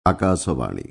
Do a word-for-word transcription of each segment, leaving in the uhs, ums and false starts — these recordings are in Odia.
ଆକାଶବାଣୀ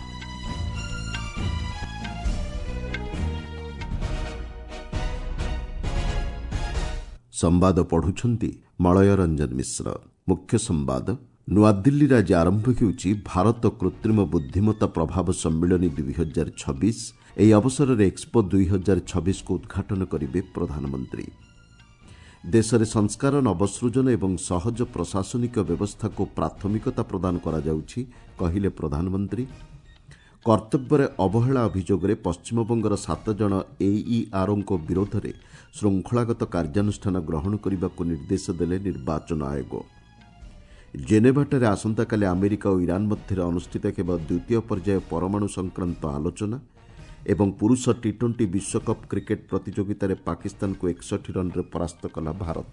ସମ୍ବାଦ ପଢୁଛନ୍ତି ମଳୟ ରଞ୍ଜନ ମିଶ୍ର। ମୁଖ୍ୟ ସମ୍ବାଦ। ନୂଆଦିଲ୍ଲୀରେ ଆଜି ଆରମ୍ଭ ହେଉଛି ଭାରତ କୃତ୍ରିମ ବୁଦ୍ଧିମତ୍ତା ପ୍ରଭାବ ସମ୍ମିଳନୀ ଦୁଇ ହଜାର ଛବିଶ। ଏହି ଅବସରରେ ଏକ୍ସପୋ ଦୁଇ ହଜାର ଛବିଶକୁ ଉଦ୍ଘାଟନ କରିବେ ପ୍ରଧାନମନ୍ତ୍ରୀ। ଦେଶରେ ସଂସ୍କାର, ନବସୃଜନ ଏବଂ ସହଜ ପ୍ରଶାସନିକ ବ୍ୟବସ୍ଥାକୁ ପ୍ରାଥମିକତା ପ୍ରଦାନ କରାଯାଉଛି କହିଲେ ପ୍ରଧାନମନ୍ତ୍ରୀ। କର୍ତ୍ତବ୍ୟରେ ଅବହେଳା ଅଭିଯୋଗରେ ପଶ୍ଚିମବଙ୍ଗର ସାତ ଜଣ ଏଇଆର୍ଓଙ୍କ ବିରୋଧରେ ଶୃଙ୍ଖଳାଗତ କାର୍ଯ୍ୟାନୁଷ୍ଠାନ ଗ୍ରହଣ କରିବାକୁ ନିର୍ଦ୍ଦେଶ ଦେଲେ ନିର୍ବାଚନ ଆୟୋଗ। ଜେନେଭାଠାରେ ଆସନ୍ତାକାଲି ଆମେରିକା ଓ ଇରାନ୍ ମଧ୍ୟରେ ଅନୁଷ୍ଠିତ ହେବ ଦ୍ୱିତୀୟ ପର୍ଯ୍ୟାୟ ପରମାଣୁ ସଂକ୍ରାନ୍ତ ଆଲୋଚନା ଏବଂ ପୁରୁଷ ଟି ଟ୍ୱେଣ୍ଟି ବିଶ୍ୱକପ୍ କ୍ରିକେଟ୍ ପ୍ରତିଯୋଗିତାରେ ପାକିସ୍ତାନକୁ ଏକଷଠି ରନ୍ରେ ପରାସ୍ତ କଲା ଭାରତ।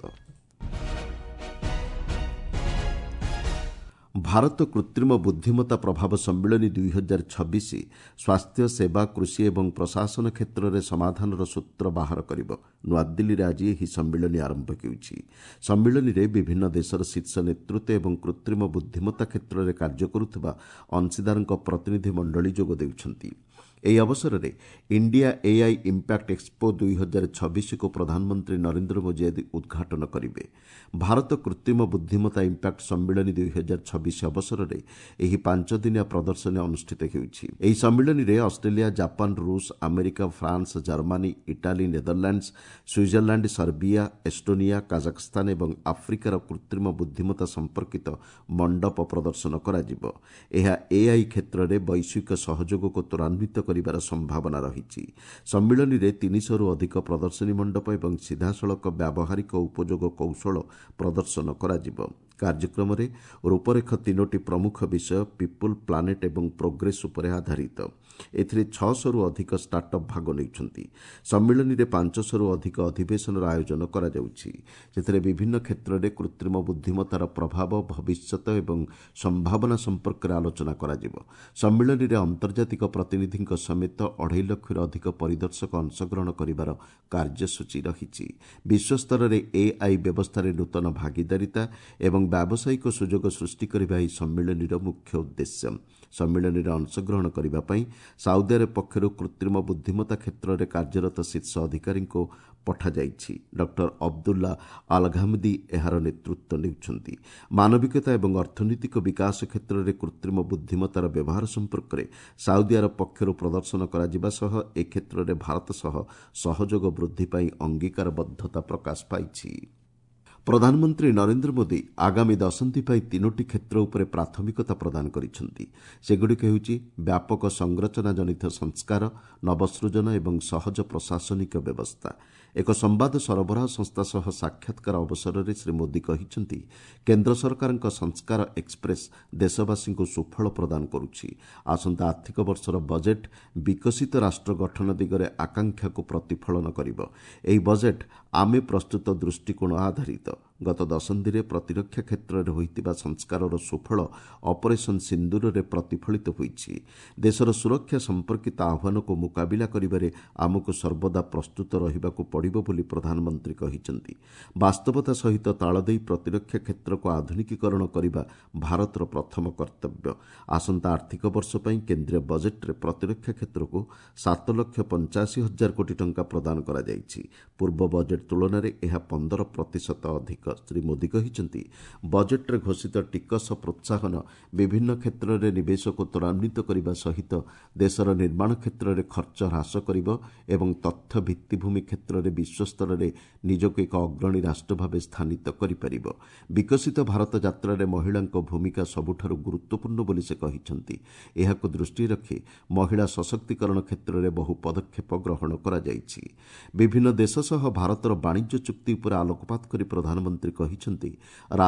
ଭାରତ କୃତ୍ରିମ ବୁଦ୍ଧିମତ୍ତା ପ୍ରଭାବ ସମ୍ମିଳନୀ ଦୁଇ ହଜାର ଛବିଶ ସ୍ୱାସ୍ଥ୍ୟ, ସେବା, କୃଷି ଏବଂ ପ୍ରଶାସନ କ୍ଷେତ୍ରରେ ସମାଧାନର ସୂତ୍ର ବାହାର କରିବ। ନୂଆଦିଲ୍ଲୀରେ ଆଜି ଏହି ସମ୍ମିଳନୀ ଆରମ୍ଭ ହେଉଛି। ସମ୍ମିଳନୀରେ ବିଭିନ୍ନ ଦେଶର ଶୀର୍ଷ ନେତୃତ୍ୱ ଏବଂ କୃତ୍ରିମ ବୁଦ୍ଧିମତ୍ତା କ୍ଷେତ୍ରରେ କାର୍ଯ୍ୟ କରୁଥିବା ଅଂଶୀଦାରଙ୍କ ପ୍ରତିନିଧି ମଣ୍ଡଳୀ ଯୋଗ ଦେଉଛନ୍ତି। ଏହି ଅବସରରେ ଇଣ୍ଡିଆ ଏଆଇ ଇମ୍ପାକ୍ଟ ଏକ୍ସପୋ ଦୁଇ ହଜାର ଛବିଶକୁ ପ୍ରଧାନମନ୍ତ୍ରୀ ନରେନ୍ଦ୍ର ମୋଦି ଆଜି ଉଦ୍ଘାଟନ କରିବେ। ଭାରତ କୃତ୍ରିମ ବୁଦ୍ଧିମତ୍ତା ଇମ୍ପାକ୍ଟ ସମ୍ମିଳନୀ ଦୁଇ ହଜାର ଛବିଶ ଅବସରରେ ଏହି ପାଞ୍ଚଦିନିଆ ପ୍ରଦର୍ଶନୀ ଅନୁଷ୍ଠିତ ହେଉଛି। ଏହି ସମ୍ମିଳନୀରେ ଅଷ୍ଟ୍ରେଲିଆ, ଜାପାନ, ରୁଷ, America, France, Germany, Italy, Netherlands, Switzerland, Serbia, Estonia, Kazakhstan ଏବଂ ଆଫ୍ରିକାର କୃତ୍ରିମ ବୁଦ୍ଧିମତ୍ତା ସମ୍ପର୍କିତ ମଣ୍ଡପ ପ୍ରଦର୍ଶନ କରାଯିବ। ଏହା ଏଆଇ କ୍ଷେତ୍ରରେ ବୈଶ୍ୱିକ ସହଯୋଗକୁ ତ୍ୱରାନ୍ୱିତ କରିବାର ସମ୍ଭାବନା ରହିଛି। ସମ୍ମିଳନୀରେ ତିନିଶହରୁ ଅଧିକ ପ୍ରଦର୍ଶନୀ ମଣ୍ଡପ ଏବଂ ସିଧାସଳଖ ବ୍ୟାବହାରିକ ଉପଯୋଗ କୌଶଳ ପ୍ରଦର୍ଶନ କରାଯିବ। କାର୍ଯ୍ୟକ୍ରମରେ ରୂପରେଖ ତିନୋଟି ପ୍ରମୁଖ ବିଷୟ ପିପୁଲ୍, ପ୍ଲାନେଟ୍ ଏବଂ ପ୍ରୋଗ୍ରେସ ଉପରେ ଆଧାରିତ। ଏଥିରେ ଛଅଶହରୁ ଅଧିକ ଷ୍ଟାର୍ଟଅପ୍ ଭାଗ ନେଉଛନ୍ତି। ସମ୍ମିଳନୀରେ ପାଞ୍ଚଶହରୁ ଅଧିକ ଅଧିବେଶନର ଆୟୋଜନ କରାଯାଉଛି, ସେଥିରେ ବିଭିନ୍ନ କ୍ଷେତ୍ରରେ କୃତ୍ରିମ ବୁଦ୍ଧିମତ୍ତାର ପ୍ରଭାବ, ଭବିଷ୍ୟତ ଏବଂ ସମ୍ଭାବନା ସମ୍ପର୍କରେ ଆଲୋଚନା କରାଯିବ। ସମ୍ମିଳନୀରେ ଆନ୍ତର୍ଜାତିକ ପ୍ରତିନିଧିଙ୍କ ସମେତ ଅଢ଼େଇ ଲକ୍ଷରୁ ଅଧିକ ପରିଦର୍ଶକ ଅଂଶଗ୍ରହଣ କରିବାର କାର୍ଯ୍ୟସୂଚୀ ରହିଛି। ବିଶ୍ୱସ୍ତରରେ ଏଆଇ ବ୍ୟବସ୍ଥାରେ ନୂତନ ଭାଗିଦାରିତା ଏବଂ ବ୍ୟାବସାୟିକ ସୁଯୋଗ ସୃଷ୍ଟି କରିବା ଏହି ସମ୍ମିଳନୀର ମୁଖ୍ୟ ଉଦ୍ଦେଶ୍ୟ। ସମ୍ମିଳନୀରେ ଅଂଶଗ୍ରହଣ କରିବା ପାଇଁ ସାଉଦି ଆରବ ପକ୍ଷରୁ କୃତ୍ରିମ ବୁଦ୍ଧିମତ୍ତା କ୍ଷେତ୍ରରେ କାର୍ଯ୍ୟରତ ଶୀର୍ଷ ଅଧିକାରୀଙ୍କୁ ପଠାଯାଇଛି। ଡକ୍ଟର ଅବଦୁଲ୍ଲା ଆଲଘାମଦି ଏହାର ନେତୃତ୍ୱ ନେଉଛନ୍ତି। ମାନବିକତା ଏବଂ ଅର୍ଥନୈତିକ ବିକାଶ କ୍ଷେତ୍ରରେ କୃତ୍ରିମ ବୁଦ୍ଧିମତ୍ତାର ବ୍ୟବହାର ସମ୍ପର୍କରେ ସାଉଦି ଆରବ ପକ୍ଷରୁ ପ୍ରଦର୍ଶନ କରାଯିବା ସହ ଏ କ୍ଷେତ୍ରରେ ଭାରତ ସହ ସହଯୋଗ ବୃଦ୍ଧି ପାଇଁ ଅଙ୍ଗୀକାରବଦ୍ଧତା ପ୍ରକାଶ ପାଇଛି। ପ୍ରଧାନମନ୍ତ୍ରୀ ନରେନ୍ଦ୍ର ମୋଦି ଆଗାମୀ ଦଶନ୍ଧି ପାଇଁ ତିନୋଟି କ୍ଷେତ୍ର ଉପରେ ପ୍ରାଥମିକତା ପ୍ରଦାନ କରିଛନ୍ତି। ସେଗୁଡ଼ିକ ହେଉଛି ବ୍ୟାପକ ସଂରଚନା ଜନିତ ସଂସ୍କାର, ନବସୃଜନ ଏବଂ ସହଜ ପ୍ରଶାସନିକ ବ୍ୟବସ୍ଥା। ଏକ ସମ୍ବାଦ ସରବରାହ ସଂସ୍ଥା ସହ ସାକ୍ଷାତକାର ଅବସରରେ ଶ୍ରୀ ମୋଦି କହିଛନ୍ତି, କେନ୍ଦ୍ର ସରକାରଙ୍କ ସଂସ୍କାର ଏକ୍ସପ୍ରେସ୍ ଦେଶବାସୀଙ୍କୁ ସୁଫଳ ପ୍ରଦାନ କରୁଛି। ଆସନ୍ତା ଆର୍ଥିକ ବର୍ଷର ବଜେଟ୍ ବିକଶିତ ରାଷ୍ଟ୍ର ଗଠନ ଦିଗରେ ଆକାଂକ୍ଷାକୁ ପ୍ରତିଫଳନ କରିବ। ଏହି ବଜେଟ୍ ଆମେ ପ୍ରସ୍ତୁତ ଦୃଷ୍ଟିକୋଣ ଆଧାରିତ। ଗତ ଦଶନ୍ଧିରେ ପ୍ରତିରକ୍ଷା କ୍ଷେତ୍ରରେ ହୋଇଥିବା ସଂସ୍କାରର ସୁଫଳ ଅପରେସନ୍ ସିନ୍ଦୁରରେ ପ୍ରତିଫଳିତ ହୋଇଛି। ଦେଶର ସୁରକ୍ଷା ସମ୍ପର୍କିତ ଆହ୍ୱାନକୁ ମୁକାବିଲା କରିବାରେ ଆମକୁ ସର୍ବଦା ପ୍ରସ୍ତୁତ ରହିବାକୁ ପଡ଼ିବ ବୋଲି ପ୍ରଧାନମନ୍ତ୍ରୀ କହିଛନ୍ତି। ବାସ୍ତବତା ସହିତ ତାଳ ଦେଇ ପ୍ରତିରକ୍ଷା କ୍ଷେତ୍ରକୁ ଆଧୁନିକୀକରଣ କରିବା ଭାରତର ପ୍ରଥମ କର୍ତ୍ତବ୍ୟ। ଆସନ୍ତା ଆର୍ଥିକ ବର୍ଷ ପାଇଁ କେନ୍ଦ୍ରୀୟ ବଜେଟ୍ରେ ପ୍ରତିରକ୍ଷା କ୍ଷେତ୍ରକୁ ସାତ ଲକ୍ଷ ପଞ୍ଚାଅଶୀ ହଜାର କୋଟି ଟଙ୍କା ପ୍ରଦାନ କରାଯାଇଛି। ପୂର୍ବ ବଜେଟ୍ ତୁଳନାରେ ଏହା ପନ୍ଦର ପ୍ରତିଶତ ଅଧିକ। ଶ୍ରୀ ମୋଦି କହିଛନ୍ତି, ବଜେଟ୍ରେ ଘୋଷିତ ଟିକସ ପ୍ରୋତ୍ସାହନ ବିଭିନ୍ନ କ୍ଷେତ୍ରରେ ନିବେଶକୁ ତ୍ୱରାନ୍ୱିତ କରିବା ସହିତ ଦେଶର ନିର୍ମାଣ କ୍ଷେତ୍ରରେ ଖର୍ଚ୍ଚ ହ୍ରାସ କରିବ ଏବଂ ତଥ୍ୟ ଭିତ୍ତିଭୂମି କ୍ଷେତ୍ରରେ ବିଶ୍ୱସ୍ତରରେ ନିଜକୁ ଏକ ଅଗ୍ରଣୀ ରାଷ୍ଟ୍ର ଭାବେ ସ୍ଥାନିତ କରିପାରିବ। ବିକଶିତ ଭାରତ ଯାତ୍ରାରେ ମହିଳାଙ୍କ ଭୂମିକା ସବୁଠାରୁ ଗୁରୁତ୍ୱପୂର୍ଣ୍ଣ ବୋଲି ସେ କହିଛନ୍ତି। ଏହାକୁ ଦୃଷ୍ଟିରେ ରଖି ମହିଳା ସଶକ୍ତିକରଣ କ୍ଷେତ୍ରରେ ବହୁ ପଦକ୍ଷେପ ଗ୍ରହଣ କରାଯାଇଛି। ବିଭିନ୍ନ ଦେଶ ସହ ଭାରତର ବାଣିଜ୍ୟ ଚୁକ୍ତି ଉପରେ ଆଲୋକପାତ କରି ପ୍ରଧାନମନ୍ତ୍ରୀ କହିଛନ୍ତି,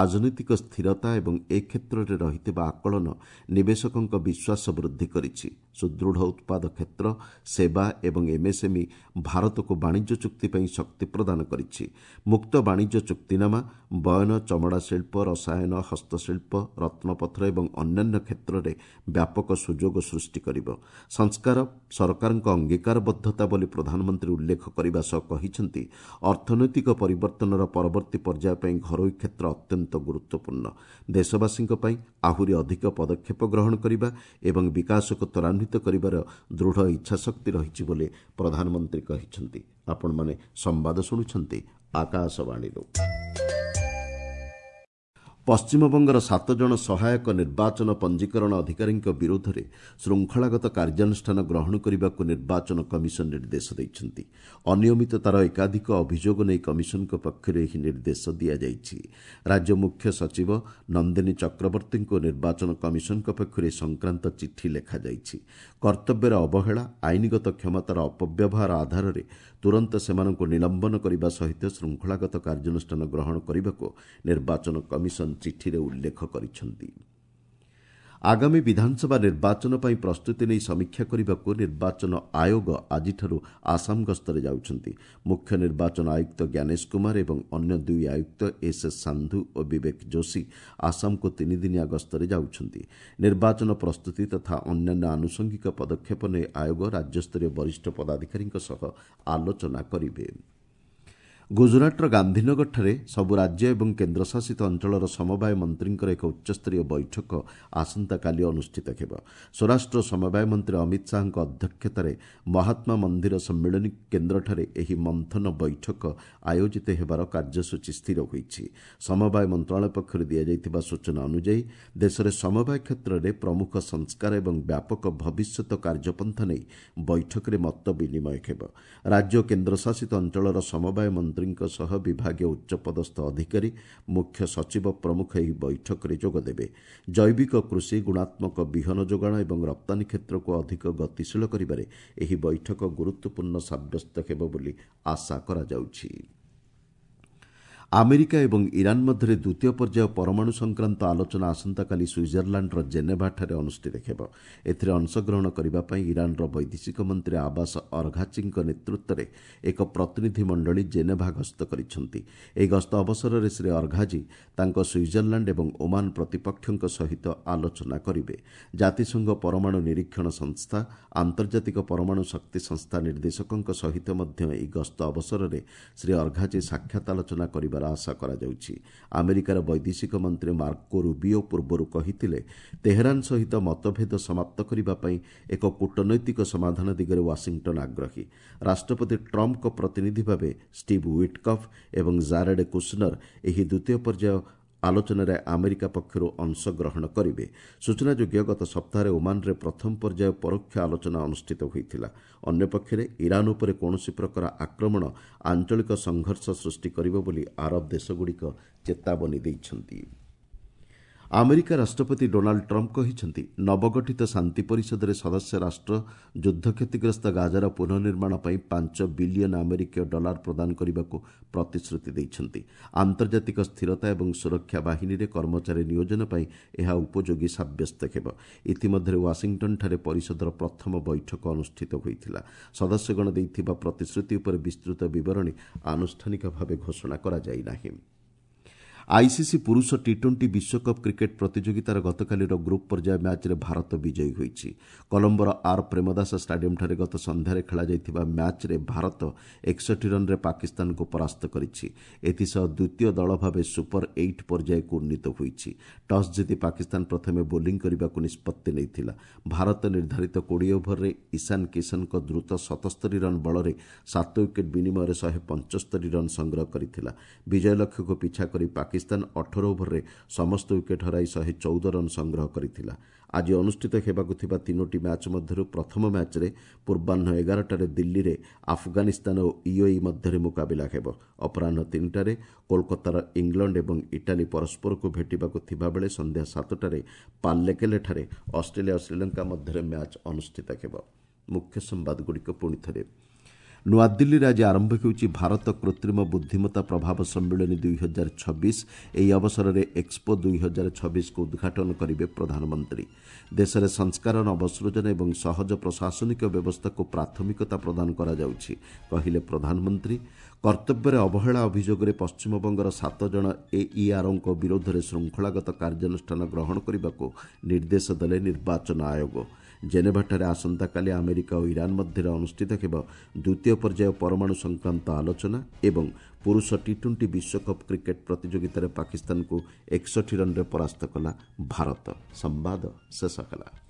ରାଜନୈତିକ ସ୍ଥିରତା ଏବଂ ଏ କ୍ଷେତ୍ରରେ ରହିଥିବା ଆକଳନ ନିବେଶକଙ୍କ ବିଶ୍ୱାସ ବୃଦ୍ଧି କରିଛି। ସୁଦୃଢ଼ ଉତ୍ପାଦ କ୍ଷେତ୍ର, ସେବା ଏବଂ ଏମ୍ଏସ୍ଏମ୍ଇ ଭାରତକୁ ବାଣିଜ୍ୟ ଚୁକ୍ତି ପାଇଁ ଶକ୍ତି ପ୍ରଦାନ କରିଛି। ମୁକ୍ତ ବାଣିଜ୍ୟ ଚୁକ୍ତିନାମା ବୟନ, ଚମଡ଼ା ଶିଳ୍ପ, ରସାୟନ, ହସ୍ତଶିଳ୍ପ, ରତ୍ନପଥର ଏବଂ ଅନ୍ୟାନ୍ୟ କ୍ଷେତ୍ରରେ ବ୍ୟାପକ ସୁଯୋଗ ସୃଷ୍ଟି କରିବ। ସଂସ୍କାର ସରକାରଙ୍କ ଅଙ୍ଗୀକାରବଦ୍ଧତା ବୋଲି ପ୍ରଧାନମନ୍ତ୍ରୀ ଉଲ୍ଲେଖ କରିବା ସହ କହିଛନ୍ତି, ଅର୍ଥନୈତିକ ପରିବର୍ତ୍ତନର ପରବର୍ତ୍ତୀ ପର୍ଯ୍ୟାୟ ପାଇଁ ଘରୋଇ କ୍ଷେତ୍ର ଅତ୍ୟନ୍ତ ଗୁରୁତ୍ୱପୂର୍ଣ୍ଣ। ଦେଶବାସୀଙ୍କ ପାଇଁ ଆହୁରି ଅଧିକ ପଦକ୍ଷେପ ଗ୍ରହଣ କରିବା ଏବଂ ବିକାଶକୁ ତ୍ୱରାନ୍ୱିତ କରିବାର ଦୃଢ଼ ଇଚ୍ଛାଶକ୍ତି ରହିଛି ବୋଲି ପ୍ରଧାନମନ୍ତ୍ରୀ କହିଛନ୍ତି। ଆପଣମାନେ ସମ୍ବାଦ ଶୁଣୁଛନ୍ତି ଆକାଶବାଣୀରୁ। ପଶ୍ଚିମବଙ୍ଗର ସାତ ଜଣ ସହାୟକ ନିର୍ବାଚନ ପଞ୍ଜୀକରଣ ଅଧିକାରୀଙ୍କ ବିରୋଧରେ ଶୃଙ୍ଖଳାଗତ କାର୍ଯ୍ୟାନୁଷ୍ଠାନ ଗ୍ରହଣ କରିବାକୁ ନିର୍ବାଚନ କମିଶନ ନିର୍ଦ୍ଦେଶ ଦେଇଛନ୍ତି। ଅନିୟମିତତାର ଏକାଧିକ ଅଭିଯୋଗ ନେଇ କମିଶନଙ୍କ ପକ୍ଷରୁ ଏହି ନିର୍ଦ୍ଦେଶ ଦିଆଯାଇଛି। ରାଜ୍ୟ ମୁଖ୍ୟ ସଚିବ ନନ୍ଦିନୀ ଚକ୍ରବର୍ତ୍ତୀଙ୍କୁ ନିର୍ବାଚନ କମିଶନଙ୍କ ପକ୍ଷରୁ ଏ ସଂକ୍ରାନ୍ତ ଚିଠି ଲେଖାଯାଇଛି। କର୍ତ୍ତବ୍ୟର ଅବହେଳା, ଆଇନଗତ କ୍ଷମତାର ଅପବ୍ୟବହାର ଆଧାରରେ ତୁରନ୍ତ ସେମାନଙ୍କୁ ନିଲମ୍ବନ କରିବା ସହିତ ଶୃଙ୍ଖଳାଗତ କାର୍ଯ୍ୟାନୁଷ୍ଠାନ ଗ୍ରହଣ କରିବାକୁ ନିର୍ବାଚନ କମିଶନ ଚିଠିରେ ଉଲ୍ଲେଖ କରିଛନ୍ତି। ଆଗାମୀ ବିଧାନସଭା ନିର୍ବାଚନ ପାଇଁ ପ୍ରସ୍ତୁତି ନେଇ ସମୀକ୍ଷା କରିବାକୁ ନିର୍ବାଚନ ଆୟୋଗ ଆଜିଠାରୁ ଆସାମ ଗସ୍ତରେ ଯାଉଛନ୍ତି। ମୁଖ୍ୟ ନିର୍ବାଚନ ଆୟୁକ୍ତ ଜ୍ଞାନେଶ କୁମାର ଏବଂ ଅନ୍ୟ ଦୁଇ ଆୟୁକ୍ତ ଏସ୍ଏସ୍ ସାନ୍ଧୁ ଓ ବିବେକ ଯୋଶୀ ଆସାମକୁ ତିନିଦିନିଆ ଗସ୍ତରେ ଯାଉଛନ୍ତି। ନିର୍ବାଚନ ପ୍ରସ୍ତୁତି ତଥା ଅନ୍ୟାନ୍ୟ ଆନୁଷଙ୍ଗିକ ପଦକ୍ଷେପ ନେଇ ଆୟୋଗ ରାଜ୍ୟସ୍ତରୀୟ ବରିଷ୍ଠ ପଦାଧିକାରୀଙ୍କ ସହ ଆଲୋଚନା କରିବେ। ଗୁଜରାଟର ଗାନ୍ଧୀନଗରଠାରେ ସବୁ ରାଜ୍ୟ ଏବଂ କେନ୍ଦ୍ରଶାସିତ ଅଞ୍ଚଳର ସମବାୟ ମନ୍ତ୍ରୀଙ୍କର ଏକ ଉଚ୍ଚସ୍ତରୀୟ ବୈଠକ ଆସନ୍ତାକାଲି ଅନୁଷ୍ଠିତ ହେବ। ସ୍ୱରାଷ୍ଟ୍ର ସମବାୟ ମନ୍ତ୍ରୀ ଅମିତ ଶାହାଙ୍କ ଅଧ୍ୟକ୍ଷତାରେ ମହାତ୍ମା ମନ୍ଦିର ସମ୍ମିଳନୀ କେନ୍ଦ୍ରଠାରେ ଏହି ମନ୍ଥନ ବୈଠକ ଆୟୋଜିତ ହେବାର କାର୍ଯ୍ୟସୂଚୀ ସ୍ଥିର ହୋଇଛି। ସମବାୟ ମନ୍ତ୍ରଣାଳୟ ପକ୍ଷରୁ ଦିଆଯାଇଥିବା ସୂଚନା ଅନୁଯାୟୀ ଦେଶରେ ସମବାୟ କ୍ଷେତ୍ରରେ ପ୍ରମୁଖ ସଂସ୍କାର ଏବଂ ବ୍ୟାପକ ଭବିଷ୍ୟତ କାର୍ଯ୍ୟପନ୍ଥା ନେଇ ବୈଠକରେ ମତ ବିନିମୟ ହେବ। ରାଜ୍ୟ ଓ କେନ୍ଦ୍ରଶାସିତ ଅଞ୍ଚଳର ସମବାୟ ମନ୍ତ୍ରୀଙ୍କ ସହ ବିଭାଗୀୟ ଉଚ୍ଚପଦସ୍ଥ ଅଧିକାରୀ, ମୁଖ୍ୟ ସଚିବ ପ୍ରମୁଖ ଏହି ବୈଠକରେ ଯୋଗଦେବେ। ଜୈବିକ କୃଷି, ଗୁଣାତ୍ମକ ବିହନ ଯୋଗାଣ ଏବଂ ରପ୍ତାନୀ କ୍ଷେତ୍ରକୁ ଅଧିକ ଗତିଶୀଳ କରିବାରେ ଏହି ବୈଠକ ଗୁରୁତ୍ୱପୂର୍ଣ୍ଣ ସାବ୍ୟସ୍ତ ହେବ ବୋଲି ଆଶା କରାଯାଉଛି। ଆମେରିକା ଏବଂ ଇରାନ୍ ମଧ୍ୟରେ ଦ୍ୱିତୀୟ ପର୍ଯ୍ୟାୟ ପରମାଣୁ ସଂକ୍ରାନ୍ତ ଆଲୋଚନା ଆସନ୍ତାକାଲି ସୁଇଜରଲ୍ୟାଣ୍ଡର ଜେନେଭାଠାରେ ଅନୁଷ୍ଠିତ ହେବ। ଏଥିରେ ଅଂଶଗ୍ରହଣ କରିବା ପାଇଁ ଇରାନ୍ର ବୈଦେଶିକ ମନ୍ତ୍ରୀ ଆବାସ ଅରଘାଚିଙ୍କ ନେତୃତ୍ୱରେ ଏକ ପ୍ରତିନିଧି ମଣ୍ଡଳୀ ଜେନେଭା ଗସ୍ତ କରିଛନ୍ତି। ଏହି ଗସ୍ତ ଅବସରରେ ଶ୍ରୀ ଅରଘାଜି ତାଙ୍କ ସୁଇଜରଲ୍ୟାଣ୍ଡ ଏବଂ ଓମାନ ପ୍ରତିପକ୍ଷଙ୍କ ସହିତ ଆଲୋଚନା କରିବେ। ଜାତିସଂଘ ପରମାଣୁ ନିରୀକ୍ଷଣ ସଂସ୍ଥା, ଆନ୍ତର୍ଜାତିକ ପରମାଣୁ ଶକ୍ତି ସଂସ୍ଥା ନିର୍ଦ୍ଦେଶକଙ୍କ ସହିତ ମଧ୍ୟ ଏହି ଗସ୍ତ ଅବସରରେ ଶ୍ରୀ ଅରଘାଜି ସାକ୍ଷାତ ଆଲୋଚନା କରିବା ଆଶା କରାଯାଉଛି। ଆମେରିକାର ବୈଦେଶିକ ମନ୍ତ୍ରୀ ମାର୍କୋ ରୁବିଓ ପୂର୍ବରୁ କହିଥିଲେ, ତେହେରାନ ସହିତ ମତଭେଦ ସମାପ୍ତ କରିବା ପାଇଁ ଏକ କୂଟନୈତିକ ସମାଧାନ ଦିଗରେ ୱାଶିଂଟନ୍ ଆଗ୍ରହୀ। ରାଷ୍ଟ୍ରପତି ଟ୍ରମ୍ପଙ୍କ ପ୍ରତିନିଧି ଭାବେ ଷ୍ଟିଭ୍ ୱିଟ୍କଫ୍ ଏବଂ ଜାରେଡ୍ କୁଶ୍ନର ଏହି ଦ୍ୱିତୀୟ ପର୍ଯ୍ୟାୟ ଆଲୋଚନାରେ ଆମେରିକା ପକ୍ଷରୁ ଅଂଶଗ୍ରହଣ କରିବେ। ସୂଚନାଯୋଗ୍ୟ, ଗତ ସପ୍ତାହରେ ଓମାନରେ ପ୍ରଥମ ପର୍ଯ୍ୟାୟ ପରୋକ୍ଷ ଆଲୋଚନା ଅନୁଷ୍ଠିତ ହୋଇଥିଲା। ଅନ୍ୟପକ୍ଷରେ ଇରାନ୍ ଉପରେ କୌଣସି ପ୍ରକାର ଆକ୍ରମଣ ଆଞ୍ଚଳିକ ସଂଘର୍ଷ ସୃଷ୍ଟି କରିବ ବୋଲି ଆରବ ଦେଶଗୁଡ଼ିକ ଚେତାବନୀ ଦେଇଛନ୍ତି। ଆମେରିକା ରାଷ୍ଟ୍ରପତି ଡୋନାଲ୍ଡ ଟ୍ରମ୍ପ କହିଛନ୍ତି, ନବଗଠିତ ଶାନ୍ତି ପରିଷଦରେ ସଦସ୍ୟ ରାଷ୍ଟ୍ର ଯୁଦ୍ଧ କ୍ଷତିଗ୍ରସ୍ତ ଗାଜାର ପୁନଃନିର୍ମାଣ ପାଇଁ ପାଞ୍ଚ ବିଲିୟନ ଆମେରିକୀୟ ଡଲାର ପ୍ରଦାନ କରିବାକୁ ପ୍ରତିଶ୍ରୁତି ଦେଇଛନ୍ତି। ଆନ୍ତର୍ଜାତିକ ସ୍ଥିରତା ଏବଂ ସୁରକ୍ଷା ବାହିନୀରେ କର୍ମଚାରୀ ନିୟୋଜନ ପାଇଁ ଏହା ଉପଯୋଗୀ ସାବ୍ୟସ୍ତ ହେବ। ଇତିମଧ୍ୟରେ ୱାଶିଂଟନ୍ଠାରେ ପରିଷଦର ପ୍ରଥମ ବୈଠକ ଅନୁଷ୍ଠିତ ହୋଇଥିଲା। ସଦସ୍ୟଗଣ ଦେଇଥିବା ପ୍ରତିଶ୍ରୁତି ଉପରେ ବିସ୍ତୃତ ବିବରଣୀ ଆନୁଷ୍ଠାନିକ ଭାବେ ଘୋଷଣା କରାଯାଇ ନାହିଁ। ଆଇସିସି ପୁରୁଷ ଟି ଟ୍ୱେଣ୍ଟି ବିଶ୍ୱକପ୍ କ୍ରିକେଟ୍ ପ୍ରତିଯୋଗିତାର ଗତକାଲିର ଗ୍ରୁପ୍ ପର୍ଯ୍ୟାୟ ମ୍ୟାଚ୍ରେ ଭାରତ ବିଜୟୀ ହୋଇଛି। କଲମ୍ବୋର ଆର୍ ପ୍ରେମଦାସ ଷ୍ଟାଡିୟମ୍ଠାରେ ଗତ ସନ୍ଧ୍ୟାରେ ଖେଳାଯାଇଥିବା ମ୍ୟାଚ୍ରେ ଭାରତ ଏକଷଠି ରନ୍ରେ ପାକିସ୍ତାନକୁ ପରାସ୍ତ କରିଛି। ଏଥିସହ ଦ୍ୱିତୀୟ ଦଳ ଭାବେ ସୁପର ଏଇଟ୍ ପର୍ଯ୍ୟାୟକୁ ଉନ୍ନୀତ ହୋଇଛି। ଟସ୍ ଜିତି ପାକିସ୍ତାନ ପ୍ରଥମେ ବୋଲିଂ କରିବାକୁ ନିଷ୍ପତ୍ତି ନେଇଥିଲା। ଭାରତ ନିର୍ଦ୍ଧାରିତ କୋଡ଼ିଏ ଓଭରରେ ଇଶାନ କିଶନଙ୍କ ଦ୍ରୁତ ସତସ୍ତରୀ ରନ୍ ବଳରେ ସାତ ୱିକେଟ୍ ବିନିମୟରେ ଶହେ ପଞ୍ଚସ୍ତରୀ ରନ୍ ସଂଗ୍ରହ କରିଥିଲା। ବିଜୟ ଲକ୍ଷ୍ୟକୁ ପିଛା କରି ପାକିସ୍ତାନ ଅଠର ଓଭରରେ ସମସ୍ତ ୱିକେଟ୍ ହରାଇ ଶହେ ଚଉଦ ରନ୍ ସଂଗ୍ରହ କରିଥିଲା। ଆଜି ଅନୁଷ୍ଠିତ ହେବାକୁ ଥିବା ତିନୋଟି ମ୍ୟାଚ୍ ମଧ୍ୟରୁ ପ୍ରଥମ ମ୍ୟାଚ୍ରେ ପୂର୍ବାହ୍ନ ଏଗାରଟାରେ ଦିଲ୍ଲୀରେ ଆଫଗାନିସ୍ତାନ ଓ ୟୁଏଇ ମଧ୍ୟରେ ମୁକାବିଲା ହେବ। ଅପରାହ୍ନ ତିନିଟାରେ କୋଲକାତାର ଇଂଲଣ୍ଡ ଏବଂ ଇଟାଲୀ ପରସ୍ପରକୁ ଭେଟିବାକୁ ଥିବାବେଳେ ସନ୍ଧ୍ୟା ସାତଟାରେ ପାଲ୍ଲେକେଲେଠାରେ ଅଷ୍ଟ୍ରେଲିଆ ଓ ଶ୍ରୀଲଙ୍କା ମଧ୍ୟରେ ମ୍ୟାଚ୍ ଅନୁଷ୍ଠିତ ହେବ। ମୁଖ୍ୟ ସମ୍ବାଦଗୁଡ଼ିକ ପୁଣି ଥରେ। ନୂଆଦିଲ୍ଲୀରେ ଆଜି ଆରମ୍ଭ ହେଉଛି ଭାରତ କୃତ୍ରିମ ବୁଦ୍ଧିମତ୍ତା ପ୍ରଭାବ ସମ୍ମିଳନୀ ଦୁଇ ହଜାର ଛବିଶ। ଏହି ଅବସରରେ ଏକ୍ସପୋ ଦୁଇ ହଜାର ଛବିଶକୁ ଉଦ୍ଘାଟନ କରିବେ ପ୍ରଧାନମନ୍ତ୍ରୀ। ଦେଶରେ ସଂସ୍କାର, ନବସୃଜନ ଏବଂ ସହଜ ପ୍ରଶାସନିକ ବ୍ୟବସ୍ଥାକୁ ପ୍ରାଥମିକତା ପ୍ରଦାନ କରାଯାଉଛି କହିଲେ ପ୍ରଧାନମନ୍ତ୍ରୀ। କର୍ତ୍ତବ୍ୟରେ ଅବହେଳା ଅଭିଯୋଗରେ ପଶ୍ଚିମବଙ୍ଗର ସାତ ଜଣ ଏଇଆର୍ଓଙ୍କ ବିରୋଧରେ ଶୃଙ୍ଖଳାଗତ କାର୍ଯ୍ୟାନୁଷ୍ଠାନ ଗ୍ରହଣ କରିବାକୁ ନିର୍ଦ୍ଦେଶ ଦେଲେ ନିର୍ବାଚନ ଆୟୋଗ। ଜେନେଭାଠାରେ ଆସନ୍ତାକାଲି ଆମେରିକା ଓ ଇରାନ ମଧ୍ୟରେ ଅନୁଷ୍ଠିତ ହେବ ଦ୍ୱିତୀୟ ପର୍ଯ୍ୟାୟ ପରମାଣୁ ସଂକ୍ରାନ୍ତ ଆଲୋଚନା ଏବଂ ପୁରୁଷ ଟି ଟ୍ୱେଣ୍ଟି ବିଶ୍ୱକପ୍ କ୍ରିକେଟ୍ ପ୍ରତିଯୋଗିତାରେ ପାକିସ୍ତାନକୁ ଏକଷଠି ରନ୍ରେ ପରାସ୍ତ କଲା ଭାରତ। ସମ୍ବାଦ ଶେଷ ହେଲା।